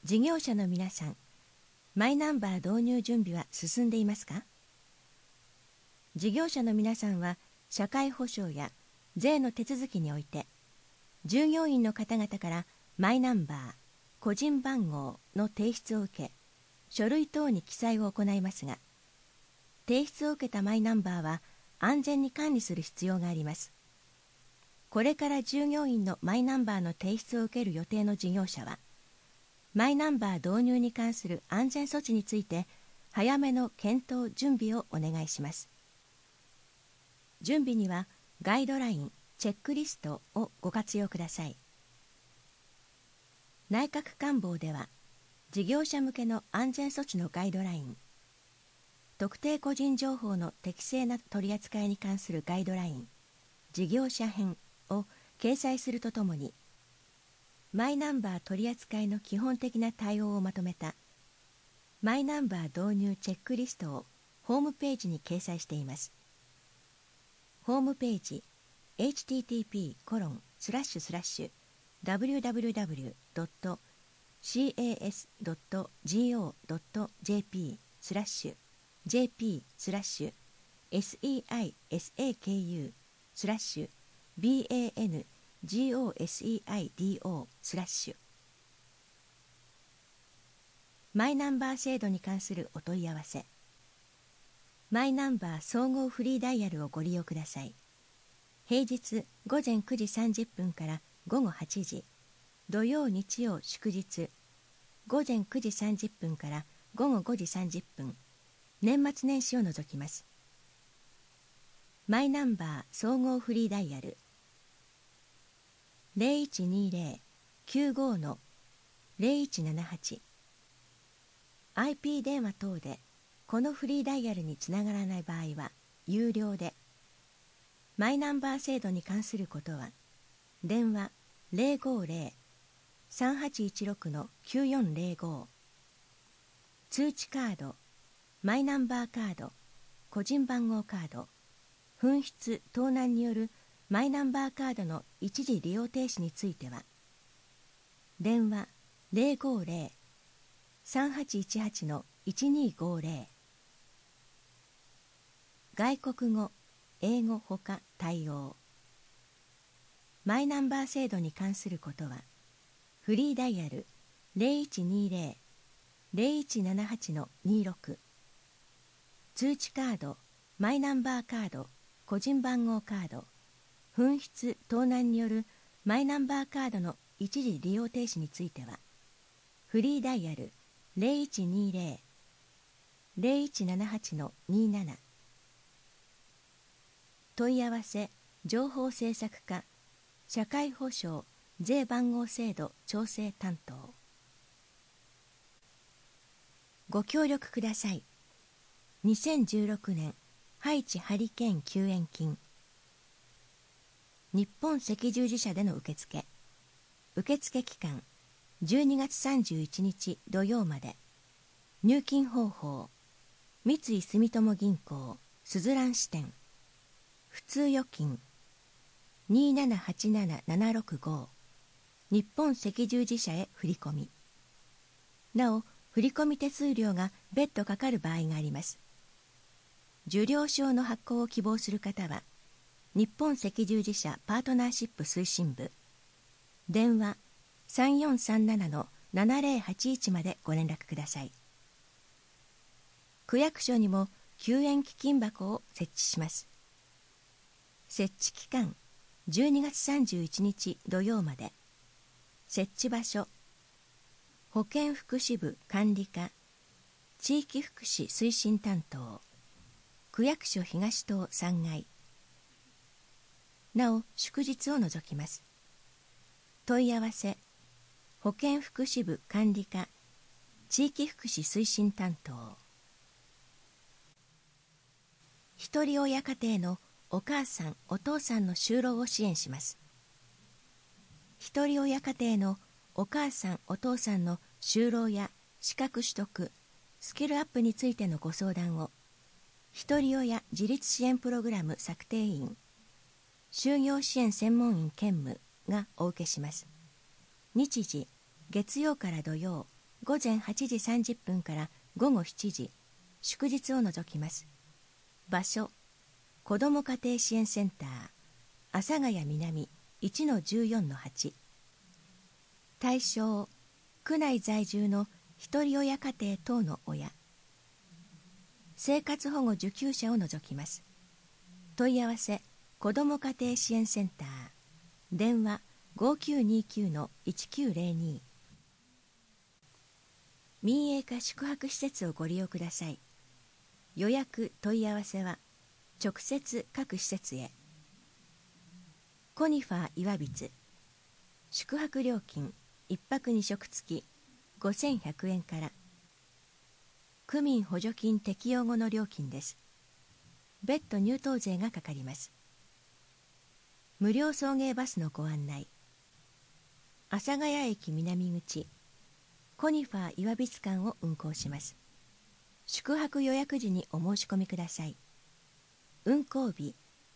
事業者の皆さん、マイナンバー導入準備は進んでいますか？事業者の皆さんは、社会保障や税の手続きにおいて、従業員の方々からマイナンバー、個人番号の提出を受け、書類等に記載を行いますが、提出を受けたマイナンバーは安全に管理する必要があります。これから従業員のマイナンバーの提出を受ける予定の事業者は、マイナンバー導入に関する安全措置について、早めの検討・準備をお願いします。準備には、ガイドライン、チェックリストをご活用ください。内閣官房では、事業者向けの安全措置のガイドライン、特定個人情報の適正な取り扱いに関するガイドライン、事業者編を掲載するとともに、マイナンバー取り扱いの基本的な対応をまとめたマイナンバー導入チェックリストをホームページに掲載しています。ホームページ http://www.cas.go.jp/jp/ban/goseido/ マイナンバー制度に関するお問い合わせ。マイナンバー総合フリーダイヤルをご利用ください。平日午前9時30分から午後8時、土曜日曜祝日、午前9時30分から午後5時30分、年末年始を除きます。マイナンバー総合フリーダイヤル 0120-95-0178 IP 電話等でこのフリーダイヤルにつながらない場合は有料で、マイナンバー制度に関することは電話 050-3816-9405 通知カード、マイナンバーカード、個人番号カード、紛失・盗難によるマイナンバーカードの一時利用停止については電話 050-3818-1250 外国語・英語ほか対応。マイナンバー制度に関することはフリーダイヤル 0120-0178-26 通知カード、マイナンバーカード、個人番号カード、紛失・盗難によるマイナンバーカードの一時利用停止についてはフリーダイヤル 0120-0178-27 問い合わせ情報政策課社会保障税番号制度調整担当。ご協力ください。2016年ハイチハリケーン救援金。日本赤十字社での受付期間12月31日土曜まで。入金方法三井住友銀行すずらん支店普通預金2787765日本赤十字社へ振込。なお振込手数料が別途かかる場合があります。受領証の発行を希望する方は日本赤十字社パートナーシップ推進部電話 3437-7081 までご連絡ください。区役所にも救援基金箱を設置します。設置期間12月31日土曜まで。設置場所保健福祉部管理課地域福祉推進担当区役所東棟3階。なお祝日を除きます。問い合わせ保健福祉部管理課地域福祉推進担当。ひとり親家庭のお母さんお父さんの就労を支援します。ひとり親家庭のお母さんお父さんの就労や資格取得スキルアップについてのご相談をひとり親自立支援プログラム策定員就業支援専門員兼務がお受けします。日時月曜から土曜午前8時30分から午後7時、祝日を除きます。場所、子ども家庭支援センター、阿佐ヶ谷南 1-14-8。対象、区内在住の一人親家庭等の親。生活保護受給者を除きます。問い合わせ、子ども家庭支援センター。電話 5929-1902。民営化宿泊施設をご利用ください。予約問い合わせは直接各施設へ。コニファー岩櫃。宿泊料金1泊2食付き5100円から。区民補助金適用後の料金です。別途入湯税がかかります。無料送迎バスのご案内。阿佐ヶ谷駅南口コニファー岩櫃間を運行します。宿泊予約時にお申し込みください。運行日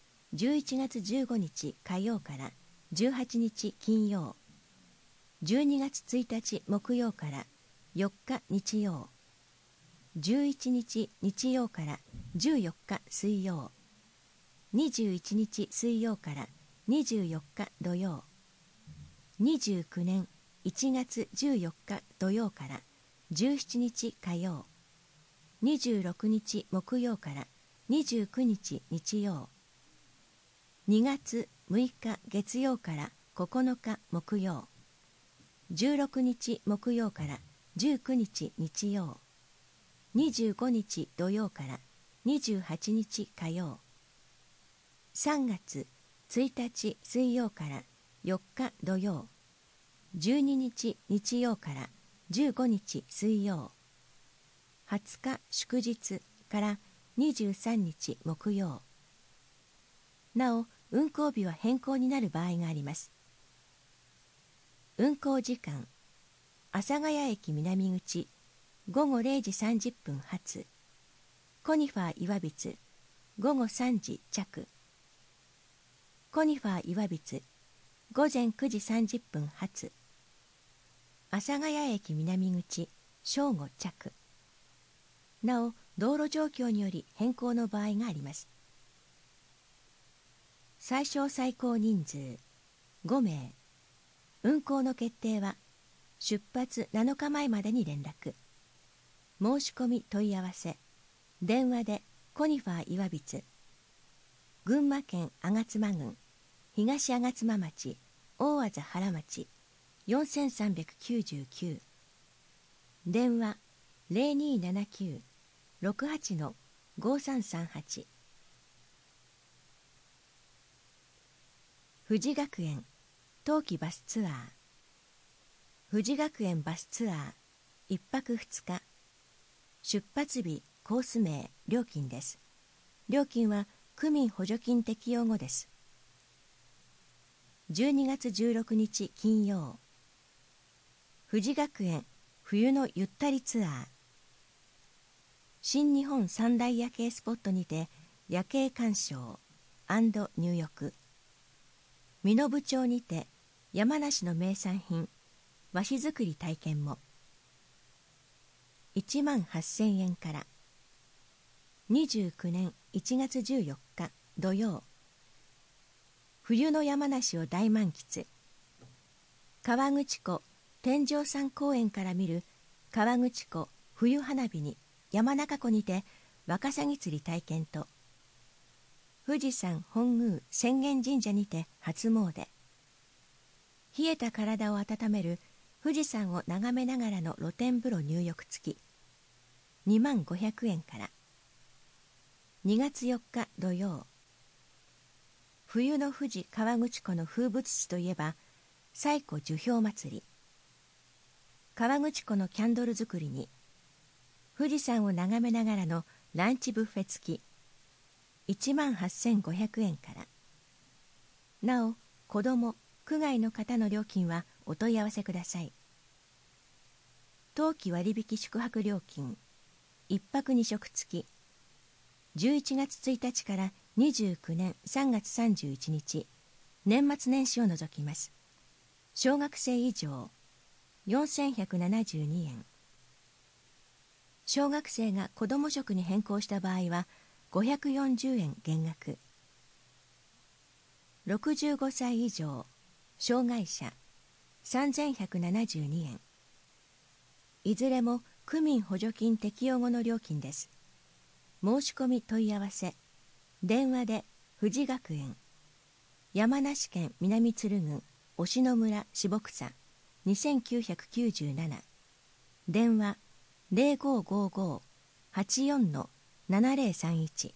11月15日火曜から18日金曜、12月1日木曜から4日日曜、11日日曜から14日水曜、21日水曜から24日土曜、29年1月14日土曜から17日火曜、26日木曜から29日日曜、2月6日月曜から9日木曜、16日木曜から19日日曜、25日土曜から28日火曜、3月1日水曜から4日土曜、12日日曜から15日水曜、20日祝日から23日木曜。なお、運行日は変更になる場合があります。運行時間、阿佐ヶ谷駅南口午後0時30分発、コニファー岩櫃午後3時着、コニファー岩櫃午前9時30分発、阿佐ヶ谷駅南口正午着。なお、道路状況により変更の場合があります。最小最高人数5名。運行の決定は出発7日前までに連絡。申し込み問い合わせ、電話でコニファー岩櫃、群馬県吾妻郡東吾妻町大字原町4399、電話 0279-68-5338。富士学園冬季バスツアー。富士学園バスツアー1泊2日。出発日、コース名、料金です。料金は区民補助金適用後です。12月16日金曜。富士学園冬のゆったりツアー。新日本三大夜景スポットにて夜景鑑賞&入浴。身延町にて山梨の名産品和紙作り体験も。18,000円から。29年1月14日土曜。冬の山梨を大満喫。河口湖天上山公園から見る河口湖冬花火に山中湖にてワカサギ釣り体験と、富士山本宮浅間神社にて初詣。冷えた体を温める富士山を眺めながらの露天風呂入浴付き25,000円から。2月4日土曜。冬の富士河口湖の風物詩といえば西湖樹氷祭り。河口湖のキャンドル作りに富士山を眺めながらのランチブッフェ付き18,500円から。なお、子ども、区外の方の料金はお問い合わせください。冬季割引宿泊料金1泊2食付き。11月1日から29年3月31日、年末年始を除きます。小学生以上4,172円。 小学生が子ども食に変更した場合は540円減額。65歳以上障害者3172円。いずれも区民補助金適用後の料金です。申し込み問い合わせ。電話で富士学園、山梨県南鶴郡忍野村下草2997、電話0555-84-7031。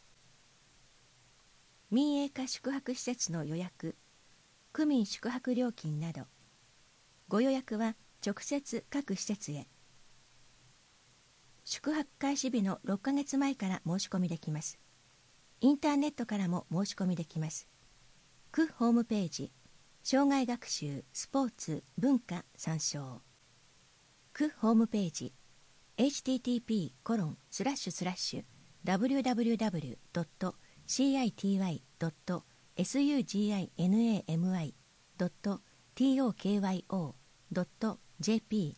民営化宿泊施設の予約、区民宿泊料金など、ご予約は直接各施設へ。宿泊開始日の6ヶ月前から申し込みできます。インターネットからも申し込みできます。区ホームページ、障害学習、スポーツ、文化参照。区ホームページ、http://www.city.city.tokyo.jp/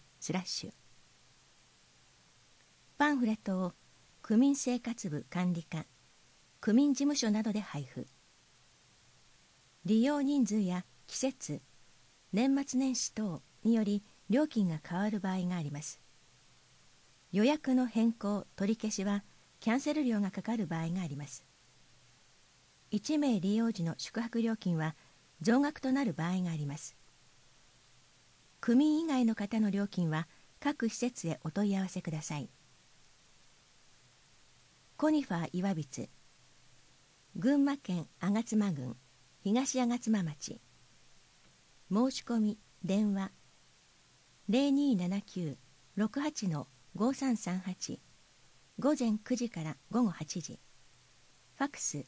パンフレットを区民生活部管理課、区民事務所などで配布。利用人数や季節、年末年始等により料金が変わる場合があります。予約の変更・取り消しはキャンセル料がかかる場合があります。1名利用時の宿泊料金は増額となる場合があります。区民以外の方の料金は各施設へお問い合わせください。コニファー岩櫃、群馬県吾妻郡東吾妻町。申し込み電話0279-68-5338、午前9時から午後8時。ファクス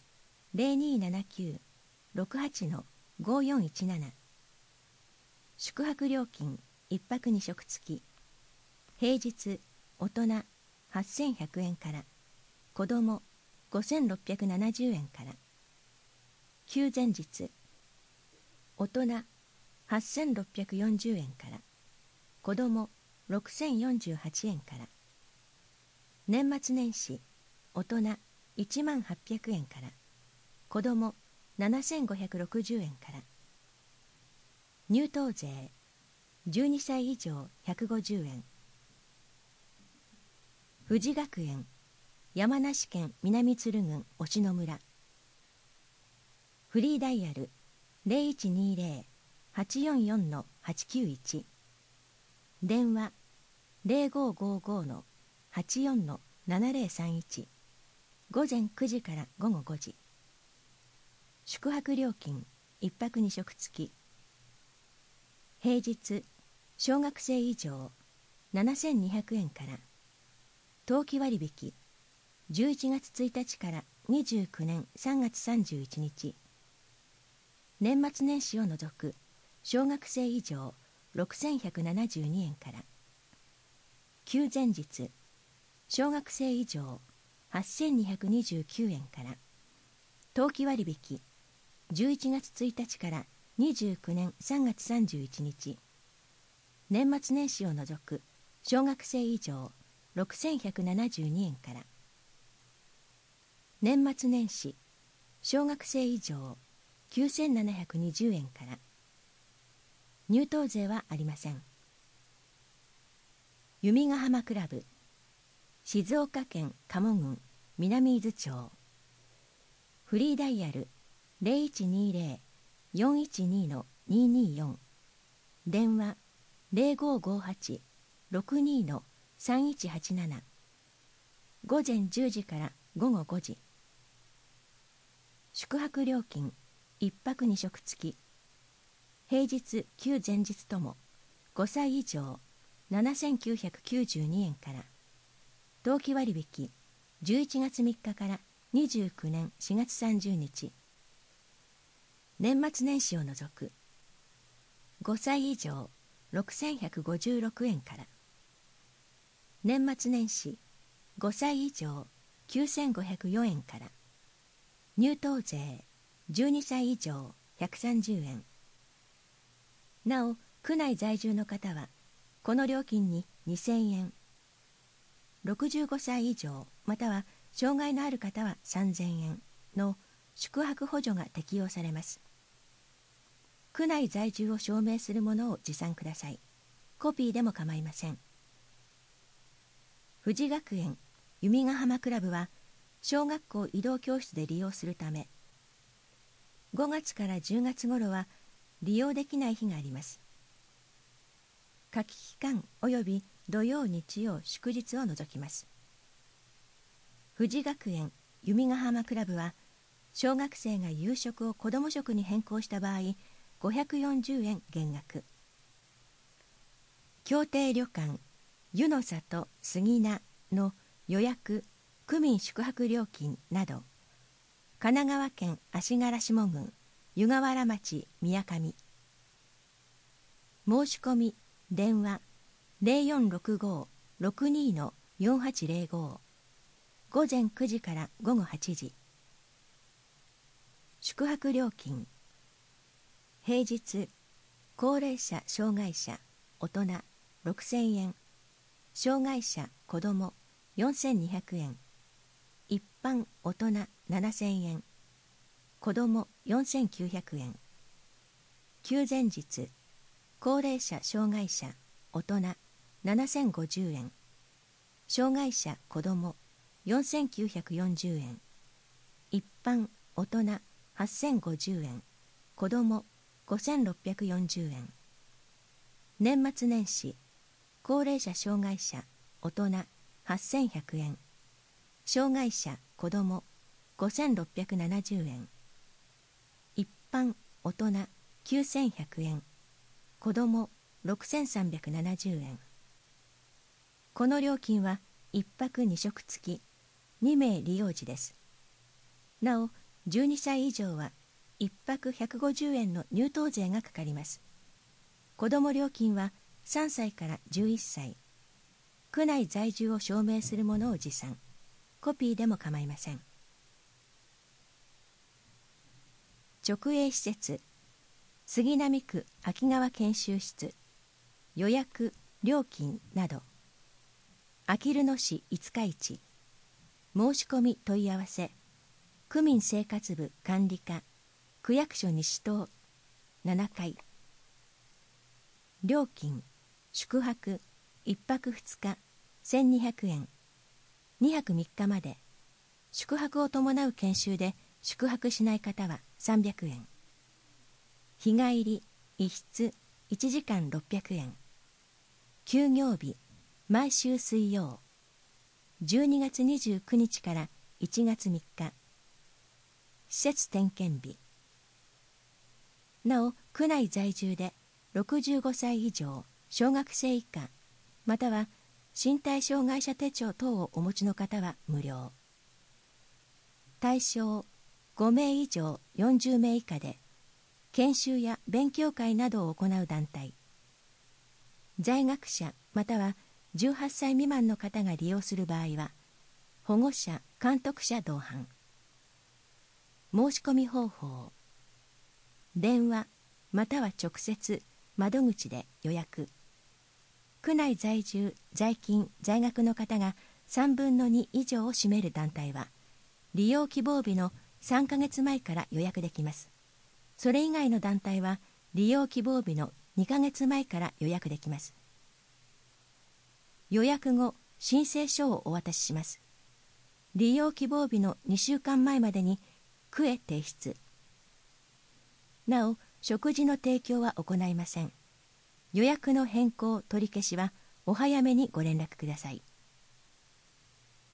0279-68-5417。宿泊料金1泊2食付き。平日大人8100円から、子ども5670円から。休前日大人8640円から、子ども6048円から。年末年始大人10800円から、子ども7560円から。入湯税12歳以上150円。富士学園、山梨県南鶴郡忍野村。フリーダイヤル 0120-844-891、電話 0555-84-7031、午前9時から午後5時。宿泊料金1泊2食付き。平日小学生以上7200円から、冬季割引11月1日から29年3月31日。年末年始を除く小学生以上6172円から。休前日小学生以上8229円から。冬季割引11月1日から29年3月31日。年末年始を除く小学生以上6172円から。年末年始小学生以上9720円から。入湯税はありません。弓ヶ浜クラブ、静岡県賀茂郡南伊豆町。フリーダイヤル 0120-412-224、電話 0558-62-3187、午前10時から午後5時。宿泊料金1泊2食付き。平日休前日とも5歳以上7992円から。冬季割引11月3日から29年4月30日。年末年始を除く5歳以上6156円から。年末年始5歳以上9504円から。入湯税12歳以上130円。なお、区内在住の方はこの料金に2000円、 65歳以上または障害のある方は3000円の宿泊補助が適用されます。区内在住を証明するものを持参ください。コピーでも構いません。富士学園弓ヶ浜クラブは小学校移動教室で利用するため、5月から10月頃は利用できない日があります。夏季期間および土曜日曜祝日を除きます。富士学園弓ヶ浜クラブは小学生が夕食を子ども食に変更した場合540円減額。協定旅館湯の里杉名の予約区民宿泊料金など、神奈川県足柄下郡湯河原町宮上。申し込み電話 0465-62-4805 午前9時から午後8時。宿泊料金、平日高齢者障害者大人6000円、障害者子ども4200円、一般大人7000円、子ども4900円。休前日高齢者障害者大人7050円、障害者子ども4940円、一般大人8050円、子ども5640円。年末年始高齢者障害者大人8100円、障害者子ども5670円、一般大人9100円、子ども6370円。この料金は1泊2食付き2名利用時です。なお12歳以上は1泊150円の入湯税がかかります。子ども料金は3歳から11歳。区内在住を証明するものを持参。コピーでも構いません。直営施設杉並区秋川研修室、予約料金など、あきる野市五日市、申し込み問い合わせ、区民生活部管理課区役所西棟7階。料金宿泊1泊2日1200円、2泊3日まで。宿泊を伴う研修で宿泊しない方は300円。日帰り1室1時間600円。休業日毎週水曜、12月29日から1月3日。施設点検日。なお区内在住で65歳以上小学生以下または身体障害者手帳等をお持ちの方は無料。対象5名以上40名以下で研修や勉強会などを行う団体、在学者または18歳未満の方が利用する場合は保護者監督者同伴。申し込み方法、電話または直接窓口で予約。区内在住在勤在学の方が3分の2以上を占める団体は利用希望日の3ヶ月前から予約できます。それ以外の団体は利用希望日の2ヶ月前から予約できます。予約後申請書をお渡しします。利用希望日の2週間前までに区へ提出。なお食事の提供は行いません。予約の変更取り消しはお早めにご連絡ください。